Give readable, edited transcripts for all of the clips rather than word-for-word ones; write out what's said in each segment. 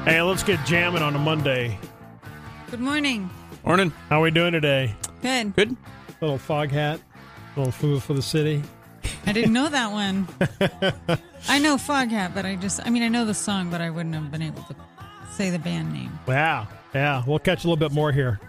Hey, let's get jamming on a Monday. Good morning. Morning. How are we doing today? Good. Good. Little fog hat, little food for the city. I didn't know that one. I know Foghat, but I know the song, but I wouldn't have been able to say the band name. Wow. Yeah, we'll catch a little bit more here.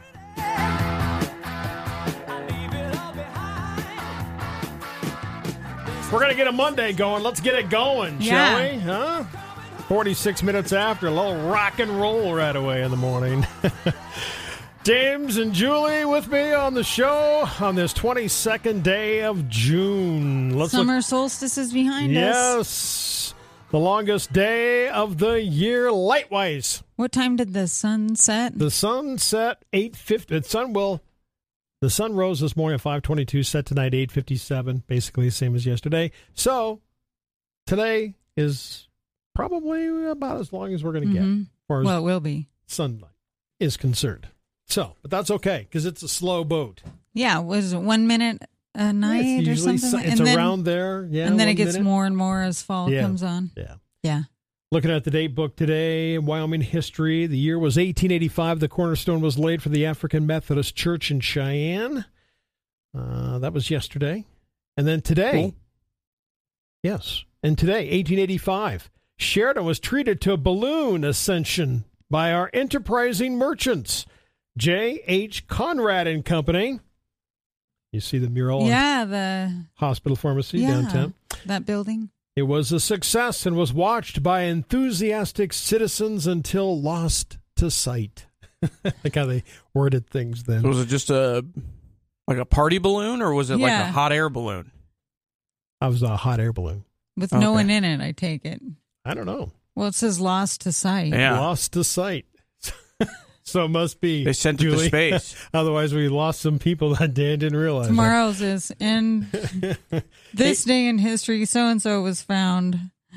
We're going to get a Monday going. Let's get it going, shall we? Huh? 46 minutes after, a little rock and roll right away in the morning. James and Julie with me on the show on this 22nd day of June. Summer solstice is behind us. Yes. The longest day of the year, light-wise. What time did the sun set? The sun set 8:50. The sun rose this morning at 5:22, set tonight 8:57, basically the same as yesterday. So today is probably about as long as we're going to get, as far as it will be. sunlight is concerned. So, but that's okay because it's a slow boat. Yeah, was it 1 minute a night or something? It's around there. Yeah, and then it gets more and more as fall comes on. Yeah. Yeah. Looking at the date book today, Wyoming history, the year was 1885. The cornerstone was laid for the African Methodist Church in Cheyenne. That was yesterday. And then today, yes, and today, 1885, Sheridan was treated to a balloon ascension by our enterprising merchants, J.H. Conrad and Company. You see the mural on the Hospital Pharmacy downtown. That building. It was a success and was watched by enthusiastic citizens until lost to sight. Like how they worded things then. So was it just like a party balloon, or was it like a hot air balloon? That was a hot air balloon. With no one in it, I take it. I don't know. Well, it says lost to sight. Yeah. Lost to sight. So it must be. They sent it to space. Otherwise, we lost some people that day and didn't realize. Tomorrow's is in this day in history, so-and-so was found.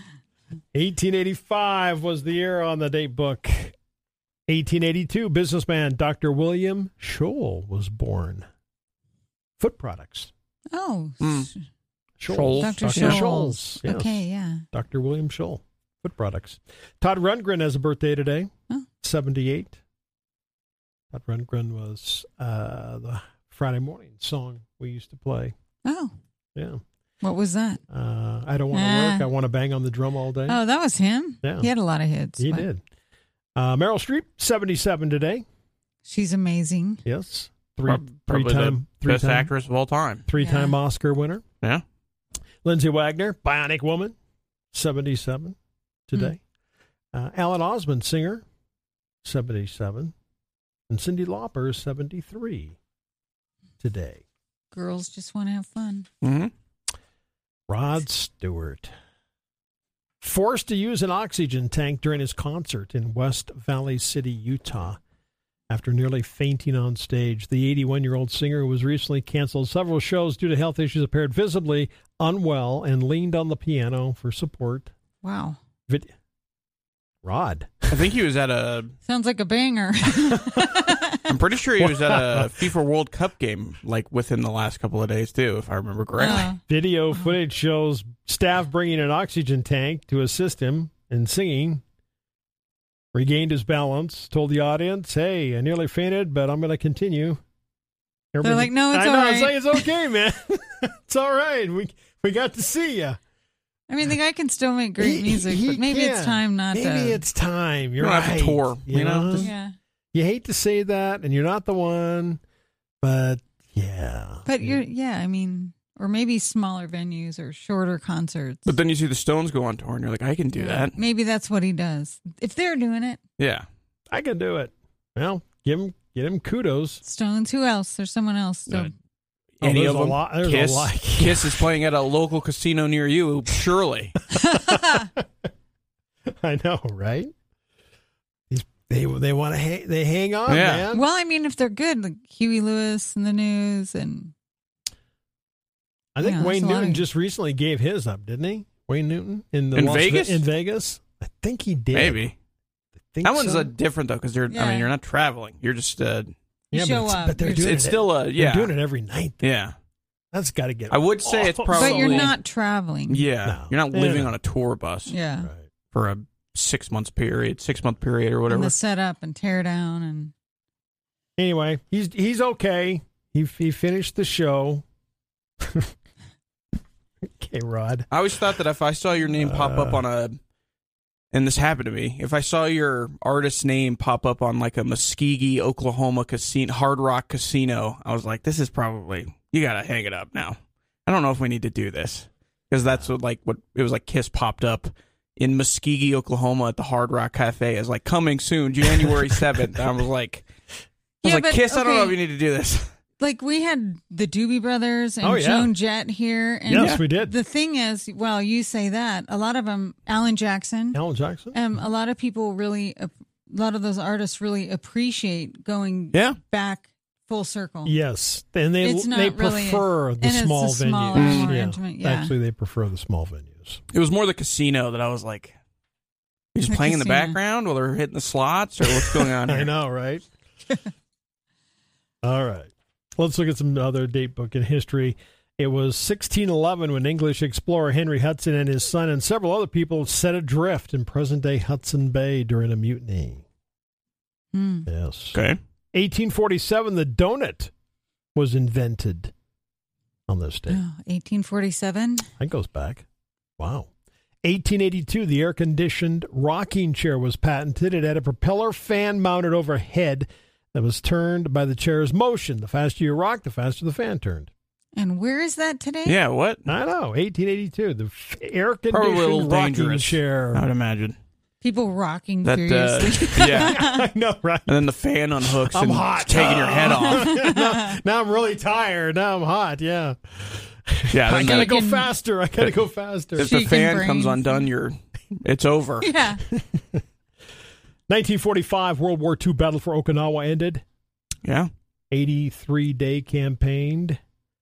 1885 was the year on the date book. 1882, businessman Dr. William Scholl was born. Foot products. Oh. Scholl. Dr. Scholl's. Yes. Okay, yeah. Dr. William Scholl. Foot products. Todd Rundgren has a birthday today. 78. Todd Rundgren was the Friday morning song we used to play. Oh. Yeah. What was that? I don't want to work. I want to bang on the drum all day. Oh, that was him? Yeah. He had a lot of hits. He did. Meryl Streep, 77 today. She's amazing. Yes. Three-time best actress of all time. Three-time Oscar winner. Yeah. Lindsay Wagner, Bionic Woman, 77 today. Alan Osmond, singer, 77. And Cyndi Lauper is 73 today. Girls just want to have fun. Mm-hmm. Rod Stewart, forced to use an oxygen tank during his concert in West Valley City, Utah, after nearly fainting on stage. The 81-year-old singer, who was recently canceled several shows due to health issues, appeared visibly unwell and leaned on the piano for support. Wow. Rod. I think he was at a... Sounds like a banger. I'm pretty sure he was at a FIFA World Cup game, like, within the last couple of days, too, if I remember correctly. Video footage shows staff bringing an oxygen tank to assist him in singing. Regained his balance, told the audience, hey, I nearly fainted, but I'm going to continue. They're like, no, it's all right. It's like, it's okay, man. It's all right. We got to see you. I mean, the guy can still make great music, but maybe it's time not to. Maybe it's time. You're right. Have to tour, you know? Yeah. You hate to say that, and you're not the one, but yeah. But I mean, or maybe smaller venues or shorter concerts. But then you see the Stones go on tour, and you're like, I can do that. Maybe that's what he does. If they're doing it. Yeah. I can do it. Well, get him kudos. Stones, who else? There's someone else. So. Any of them? There's a lot. Kiss is playing at a local casino near you, surely. I know, right? They want to they hang on, man. Well, I mean, if they're good, like Huey Lewis and the News, and I think Wayne Newton just recently gave his up, didn't he? Wayne Newton in Vegas. In Vegas, I think he did. Maybe. That one's different though, because you're not traveling. You're just show up. But they're doing it's still they're doing it every night. Though. Yeah. That's got to get. I would say it's probably. But you're not traveling. Yeah, you're not living on a tour bus. Yeah. Right. For a 6 month period or And whatever. the setup and tear down and Anyway, he's okay. He finished the show. Okay, Rod. I always thought that if I saw your name pop up on and this happened to me, if I saw your artist's name pop up on like a Muskogee, Oklahoma casino, Hard Rock casino, I was like, this is probably, you got to hang it up now. I don't know if we need to do this. Because that's what it was like Kiss popped up in Muskogee, Oklahoma at the Hard Rock Cafe as like coming soon, January 7th. I was like, Kiss, I don't know if you need to do this. like we had the Doobie Brothers and Oh, yeah. Joan Jett here. And Yes, we did. The thing is, well, you say that. A lot of them, Alan Jackson. Alan Jackson? A lot of people really, a lot of those artists really appreciate going back full circle. Yes. And they It's not they really prefer the and it's small the smaller, venues. more intimate, yeah. Actually, they prefer the small venues. It was more the casino that I was like, you just The playing in the casino. background while they're hitting the slots, or what's going on here? I know, right? All right. Let's look at some other date book in history. It was 1611 when English explorer Henry Hudson and his son and several other people set adrift in present-day Hudson Bay during a mutiny. Yes. Okay. 1847, the donut was invented on this day. Oh, 1847. That goes back. Wow. 1882, the air-conditioned rocking chair was patented. It had a propeller fan mounted overhead that was turned by the chair's motion. The faster you rock, the faster the fan turned. And where is that today? Yeah, what? I know, 1882, the Probably a air-conditioned little rocking dangerous, chair. I would imagine. People rocking That, furiously. yeah. I know, right? And then the fan unhooks I'm and hot. taking your head off. Now I'm really tired. Now I'm hot, yeah. Yeah, I then gotta that- go faster. I gotta go faster. if the Shaking fan brains. comes undone, it's over. Yeah. 1945, World War II battle for Okinawa ended. Yeah. 83-day campaign.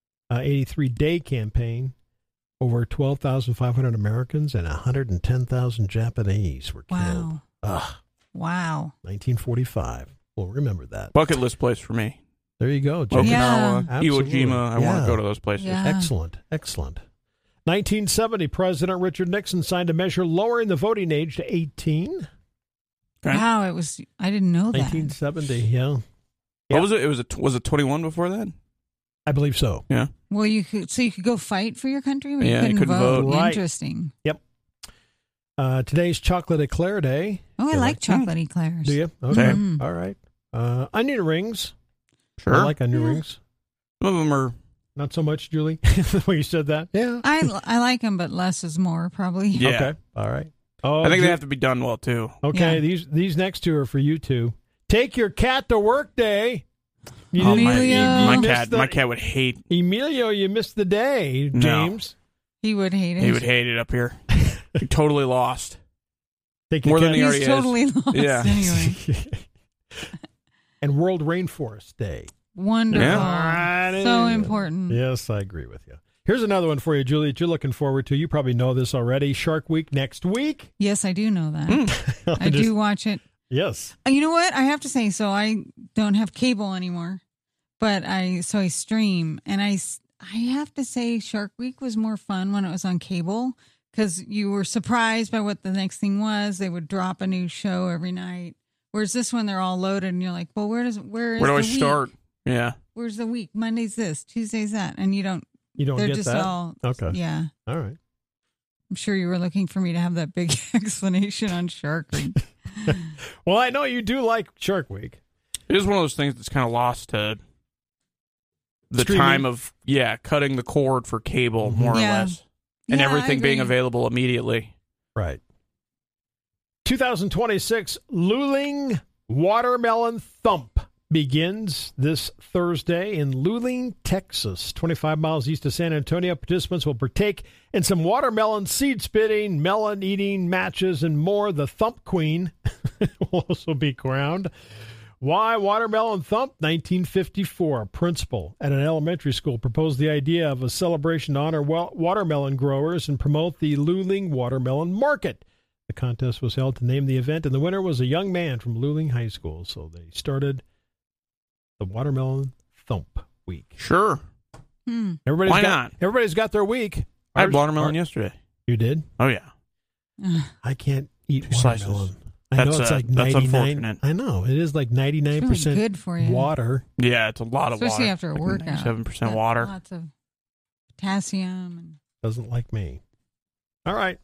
Over 12,500 Americans and 110,000 Japanese were killed. Wow. Ugh, Wow. 1945. We'll remember that. Bucket list place for me. There you go. Okinawa, Yeah. Absolutely. Iwo Jima. I want Yeah. to go to those places. Yeah. Excellent. Excellent. 1970, President Richard Nixon signed a measure lowering the voting age to 18. Okay. Wow. It was, I didn't know that. 1970, yeah. What was it? Was it 21 before that? I believe so. Yeah. Well, you could go fight for your country, but Yeah, you you couldn't couldn't vote. vote. Right. Interesting. Today's Chocolate Eclair Day. Oh, I You like chocolate eclairs. Do you? Okay. Same. All right. Onion rings. Sure. I like onion Yeah. rings. Some of them are. Not so much, Julie, the way you said that. Yeah. I like them, but less is more, probably. Yeah. Okay. All right. Oh, I think they have to be done well too. Okay. Yeah. These next two are for you two. Take your cat to work day. You Oh, didn't- Emilio. my you missed cat. the- My cat would hate. Emilio, you missed the day. No. James. He would hate it. He would hate it up here. He totally lost. Take your More than cat. he He's already is. totally lost Yeah. anyway. And World Rainforest Day. Wonderful. Yeah. So important. Yes, I agree with you. Here's another one for you, Julie, that you're looking forward to. You probably know this already. Shark Week next week. Yes, I do know that. I do watch it. Yes. You know what? I have to say, so I don't have cable anymore, but I stream, and I have to say Shark Week was more fun when it was on cable because you were surprised by what the next thing was. They would drop a new show every night. Whereas this one, they're all loaded, and you're like, well, where is Where do I the start? week? Yeah. Where's the week? Monday's this, Tuesday's that, and you don't. You don't They're get just that? all Okay. Yeah. All right. I'm sure you were looking for me to have that big explanation on Shark Week. Well, I know you do like Shark Week. It is one of those things that's kind of lost to the Streaming. time of cutting the cord for cable, more Yeah. or less, and Yeah, I everything being agree. available immediately. Right. 2026 Luling Watermelon Thump begins this Thursday in Luling, Texas, 25 miles east of San Antonio. Participants will partake in some watermelon seed spitting, melon eating matches, and more. The Thump Queen will also be crowned. Why Watermelon Thump? 1954. A principal at an elementary school proposed the idea of a celebration to honor watermelon growers and promote the Luling Watermelon Market. The contest was held to name the event, and the winner was a young man from Luling High School. So they started the Watermelon Thump Week. Sure. Why not? Everybody's got their week. I had watermelon yesterday. You did? Oh, yeah. I can't. eat 2 slices. watermelon. I know it's like that's 99. unfortunate. I know. It is like 99% It's really good for you. water. Yeah, it's a lot of Especially water. after a Like workout. 7% water. Lots of potassium. Doesn't like me. All right.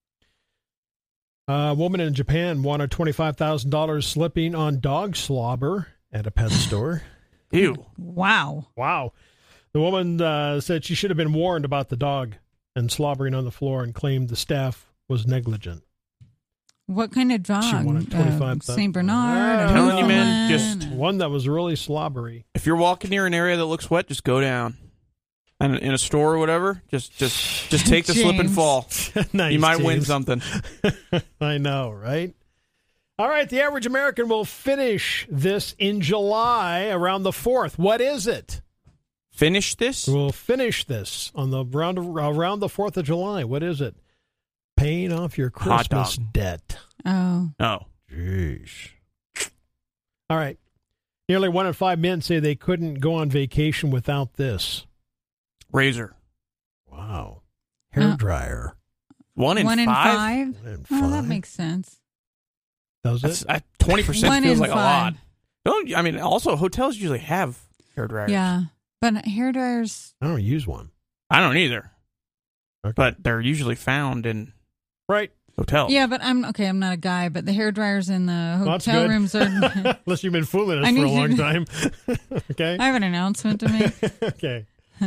A woman in Japan won $25,000 slipping on dog slobber at a pet store. Ew. Wow. Wow. The woman said she should have been warned about the dog and slobbering on the floor and claimed the staff was negligent. What kind of dog? She wanted 25,000. St. Bernard? I'm a telling you, man, Newfoundland? just One that was really slobbery. If you're walking near an area that looks wet, just go down. And in a store or whatever, just take the slip and James. fall. Nice, You might win James. something. I know, right? All right, the average American will finish this in July around the 4th. What is it? Finish this? We'll finish this on the around the 4th of July. What is it? Paying off your Hot Christmas dog. debt. Oh. Oh. Jeez. All right. Nearly 1 in 5 men say they couldn't go on vacation without this. Razor. Wow. Hair dryer. 1 in 1 in 5? 5? 1 in Oh, that 5? makes sense. Does That's, it? 20% 1 feels in like a 5. lot. Don't I mean? Also, hotels usually have hair dryers. Yeah. But hair dryers, I don't use one. I don't either, Okay. but they're usually found in Right. hotels. yeah, but I'm not a guy, but the hair dryers in the Well, that's hotel good. rooms are. Unless you've been fooling us I for a need long you- time. Okay. I have an announcement to make. Okay.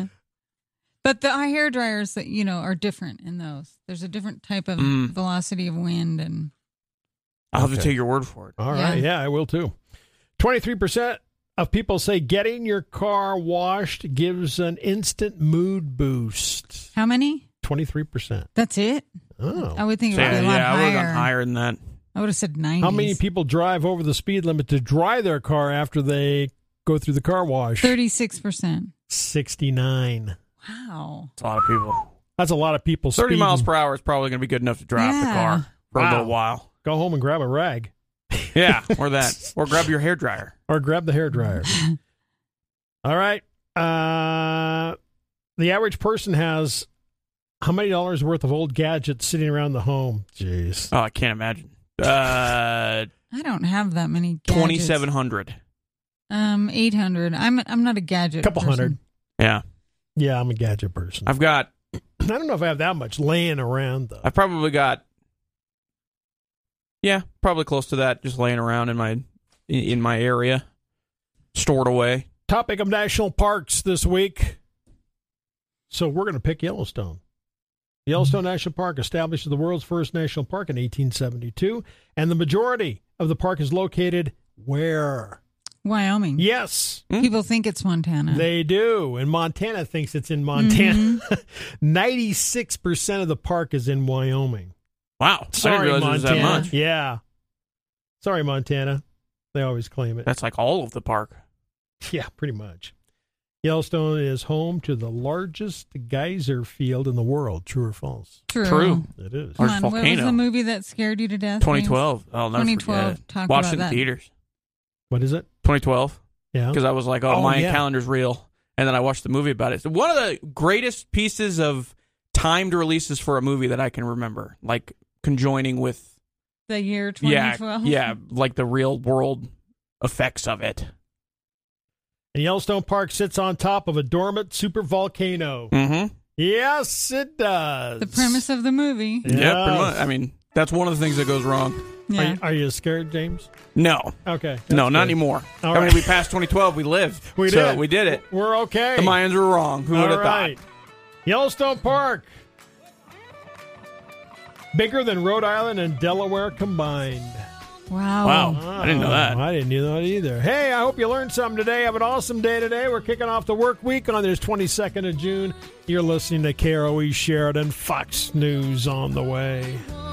But the hair dryers that, are different in those. There's a different type of Mm. velocity of wind and I'll have to Okay. take your word for it. All right. Yeah, I will too. 23% of people say getting your car washed gives an instant mood boost. how many? 23%. That's it? Oh. I would think it So, would be a lot I would have higher. gone higher than that. I would have said 90. How many people drive over the speed limit to dry their car after they go through the car wash? 36%. 69. Wow. It's a lot of people. That's a lot of people 30 speeding. miles per hour is probably going to be good enough to dry off the Yeah. car for a Wow. little while. Go home and grab a rag Yeah, or that. Or grab your hair dryer. or grab the hair dryer. All right. The average person has how many dollars worth of old gadgets sitting around the home? Jeez. Oh, I can't imagine. I don't have that many gadgets. 2,700. 800. I'm not a gadget Couple person. hundred. Yeah. Yeah, I'm a gadget person. I've got, I don't know if I have that much laying around, though. I've probably got, yeah, probably close to that, just laying around in my area, stored away. Topic of national parks this week. So we're going to pick Yellowstone. Yellowstone National Park established as the world's first national park in 1872, and the majority of the park is located where? Wyoming. Yes, People think it's Montana. they do. And Montana thinks it's in Montana. 96% of the park is in Wyoming. Wow. I Sorry, didn't realize it was Montana. that much. Yeah. Sorry, Montana. They always claim it. That's like all of the park. Yeah, pretty much. Yellowstone is home to the largest geyser field in the world. True or false? True. It is. Come Large on, what was volcano. the movie that scared you to death? 2012. I'll never 2012, forget it. talk Watched about it in that. theaters. What is it? 2012. Yeah. Because I was like, oh, Oh, Mayan yeah. calendar's real. And then I watched the movie about it. So one of the greatest pieces of timed releases for a movie that I can remember, like conjoining with The year 2012. yeah, like the real world effects of it. And Yellowstone Park sits on top of a dormant supervolcano. Mm-hmm. Yes, it does. The premise of the movie. Yes. Yeah, pretty much. I mean, that's one of the things that goes wrong. Yeah. Are you scared, James? No, Okay. no, that's not good. anymore. All I mean, right. we passed 2012. We lived. We So did. we did it. We're okay. The Mayans were wrong. Who would All have right. thought? Yellowstone Park. Bigger than Rhode Island and Delaware combined. Wow. Wow. I didn't know that. I didn't know that either. Hey, I hope you learned something today. Have an awesome day today. We're kicking off the work week on this 22nd of June. You're listening to KROE Sheridan. Fox News on the way.